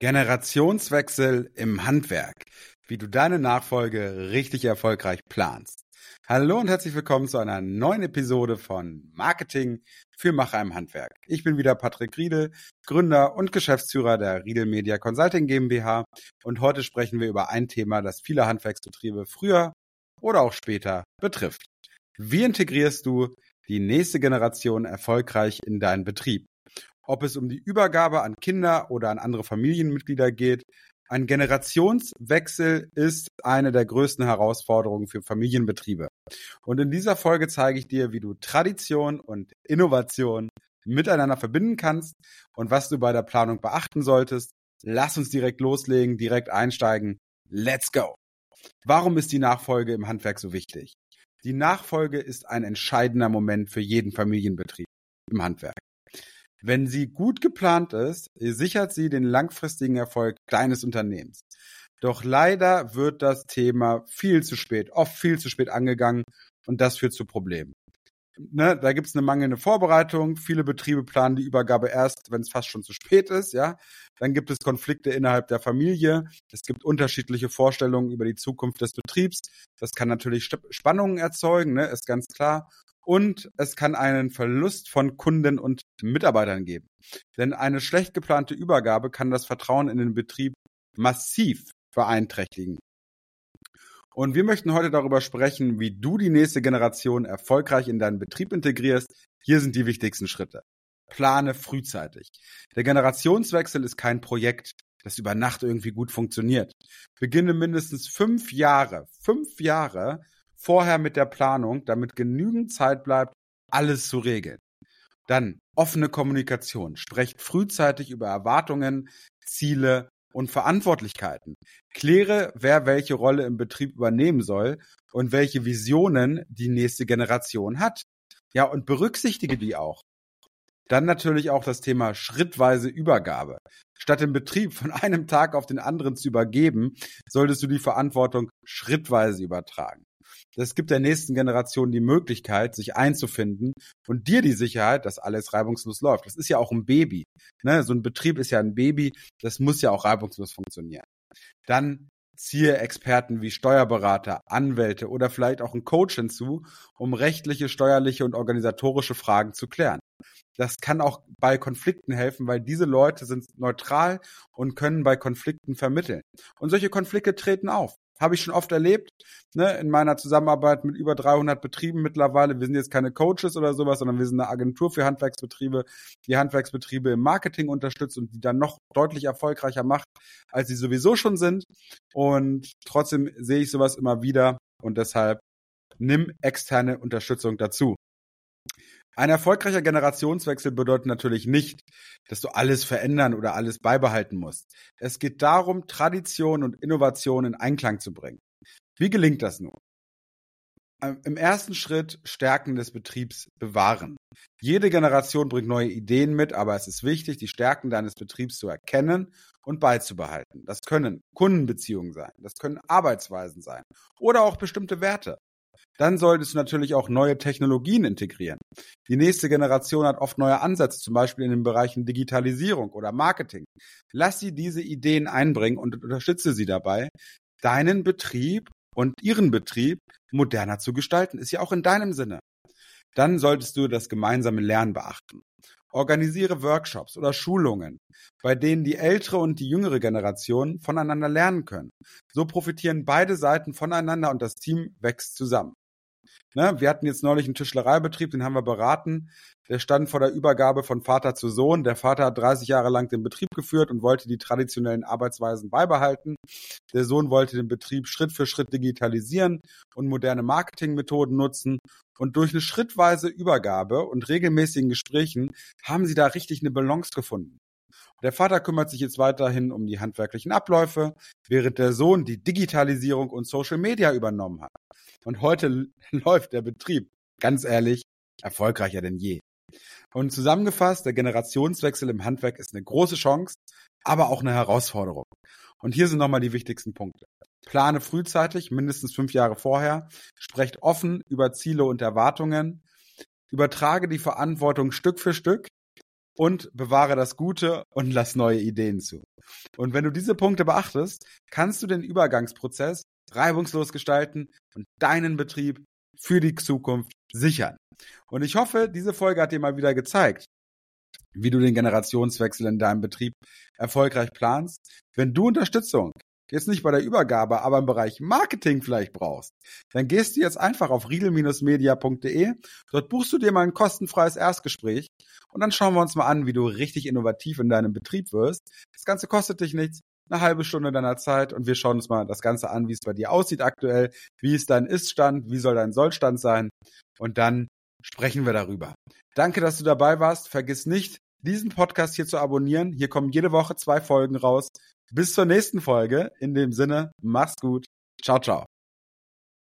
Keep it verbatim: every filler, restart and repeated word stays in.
Generationswechsel im Handwerk. Wie du deine Nachfolge richtig erfolgreich planst. Hallo und herzlich willkommen zu einer neuen Episode von Marketing für Macher im Handwerk. Ich bin wieder Patrick Riedel, Gründer und Geschäftsführer der Riedel Media Consulting GmbH und heute sprechen wir über ein Thema, das viele Handwerksbetriebe früher oder auch später betrifft. Wie integrierst du die nächste Generation erfolgreich in deinen Betrieb? Ob es um die Übergabe an Kinder oder an andere Familienmitglieder geht, ein Generationswechsel ist eine der größten Herausforderungen für Familienbetriebe. Und in dieser Folge zeige ich dir, wie du Tradition und Innovation miteinander verbinden kannst und was du bei der Planung beachten solltest. Lass uns direkt loslegen, direkt einsteigen. Let's go! Warum ist die Nachfolge im Handwerk so wichtig? Die Nachfolge ist ein entscheidender Moment für jeden Familienbetrieb im Handwerk. Wenn sie gut geplant ist, sichert sie den langfristigen Erfolg deines Unternehmens. Doch leider wird das Thema viel zu spät, oft viel zu spät angegangen und das führt zu Problemen. Ne, da gibt es eine mangelnde Vorbereitung. Viele Betriebe planen die Übergabe erst, wenn es fast schon zu spät ist. Ja, dann gibt es Konflikte innerhalb der Familie. Es gibt unterschiedliche Vorstellungen über die Zukunft des Betriebs. Das kann natürlich Spannungen erzeugen, ne, ist ganz klar. Und es kann einen Verlust von Kunden und Mitarbeitern geben. Denn eine schlecht geplante Übergabe kann das Vertrauen in den Betrieb massiv beeinträchtigen. Und wir möchten heute darüber sprechen, wie du die nächste Generation erfolgreich in deinen Betrieb integrierst. Hier sind die wichtigsten Schritte. Plane frühzeitig. Der Generationswechsel ist kein Projekt, das über Nacht irgendwie gut funktioniert. Beginne mindestens fünf Jahre, fünf Jahre vorher mit der Planung, damit genügend Zeit bleibt, alles zu regeln. Dann offene Kommunikation. Sprecht frühzeitig über Erwartungen, Ziele und Verantwortlichkeiten. Kläre, wer welche Rolle im Betrieb übernehmen soll und welche Visionen die nächste Generation hat. Ja, und berücksichtige die auch. Dann natürlich auch das Thema schrittweise Übergabe. Statt den Betrieb von einem Tag auf den anderen zu übergeben, solltest du die Verantwortung schrittweise übertragen. Das gibt der nächsten Generation die Möglichkeit, sich einzufinden und dir die Sicherheit, dass alles reibungslos läuft. Das ist ja auch ein Baby. Ne? So ein Betrieb ist ja ein Baby, das muss ja auch reibungslos funktionieren. Dann ziehe Experten wie Steuerberater, Anwälte oder vielleicht auch einen Coach hinzu, um rechtliche, steuerliche und organisatorische Fragen zu klären. Das kann auch bei Konflikten helfen, weil diese Leute sind neutral und können bei Konflikten vermitteln. Und solche Konflikte treten auf. Habe ich schon oft erlebt, ne, in meiner Zusammenarbeit mit über dreihundert Betrieben mittlerweile. Wir sind jetzt keine Coaches oder sowas, sondern wir sind eine Agentur für Handwerksbetriebe, die Handwerksbetriebe im Marketing unterstützt und die dann noch deutlich erfolgreicher macht, als sie sowieso schon sind. Und trotzdem sehe ich sowas immer wieder und deshalb nimm externe Unterstützung dazu. Ein erfolgreicher Generationswechsel bedeutet natürlich nicht, dass du alles verändern oder alles beibehalten musst. Es geht darum, Tradition und Innovation in Einklang zu bringen. Wie gelingt das nun? Im ersten Schritt Stärken des Betriebs bewahren. Jede Generation bringt neue Ideen mit, aber es ist wichtig, die Stärken deines Betriebs zu erkennen und beizubehalten. Das können Kundenbeziehungen sein, das können Arbeitsweisen sein oder auch bestimmte Werte. Dann solltest du natürlich auch neue Technologien integrieren. Die nächste Generation hat oft neue Ansätze, zum Beispiel in den Bereichen Digitalisierung oder Marketing. Lass sie diese Ideen einbringen und unterstütze sie dabei, deinen Betrieb und ihren Betrieb moderner zu gestalten. Ist ja auch in deinem Sinne. Dann solltest du das gemeinsame Lernen beachten. Organisiere Workshops oder Schulungen, bei denen die ältere und die jüngere Generation voneinander lernen können. So profitieren beide Seiten voneinander und das Team wächst zusammen. Ne, wir hatten jetzt neulich einen Tischlereibetrieb, den haben wir beraten. Der stand vor der Übergabe von Vater zu Sohn. Der Vater hat dreißig Jahre lang den Betrieb geführt und wollte die traditionellen Arbeitsweisen beibehalten. Der Sohn wollte den Betrieb Schritt für Schritt digitalisieren und moderne Marketingmethoden nutzen. Und durch eine schrittweise Übergabe und regelmäßigen Gesprächen haben sie da richtig eine Balance gefunden. Der Vater kümmert sich jetzt weiterhin um die handwerklichen Abläufe, während der Sohn die Digitalisierung und Social Media übernommen hat. Und heute läuft der Betrieb, ganz ehrlich, erfolgreicher denn je. Und zusammengefasst, der Generationswechsel im Handwerk ist eine große Chance, aber auch eine Herausforderung. Und hier sind nochmal die wichtigsten Punkte. Plane frühzeitig, mindestens fünf Jahre vorher. Sprecht offen über Ziele und Erwartungen. Übertrage die Verantwortung Stück für Stück und bewahre das Gute und lass neue Ideen zu. Und wenn du diese Punkte beachtest, kannst du den Übergangsprozess reibungslos gestalten und deinen Betrieb für die Zukunft sichern. Und ich hoffe, diese Folge hat dir mal wieder gezeigt, wie du den Generationswechsel in deinem Betrieb erfolgreich planst. Wenn du Unterstützung jetzt nicht bei der Übergabe, aber im Bereich Marketing vielleicht brauchst, dann gehst du jetzt einfach auf riedel Media punkt de. Dort buchst du dir mal ein kostenfreies Erstgespräch und dann schauen wir uns mal an, wie du richtig innovativ in deinem Betrieb wirst. Das Ganze kostet dich nichts, eine halbe Stunde deiner Zeit, und wir schauen uns mal das Ganze an, wie es bei dir aussieht aktuell, wie ist dein Ist-Stand, wie soll dein Soll-Stand sein, und dann sprechen wir darüber. Danke, dass du dabei warst. Vergiss nicht, diesen Podcast hier zu abonnieren. Hier kommen jede Woche zwei Folgen raus. Bis zur nächsten Folge. In dem Sinne, mach's gut. Ciao, ciao.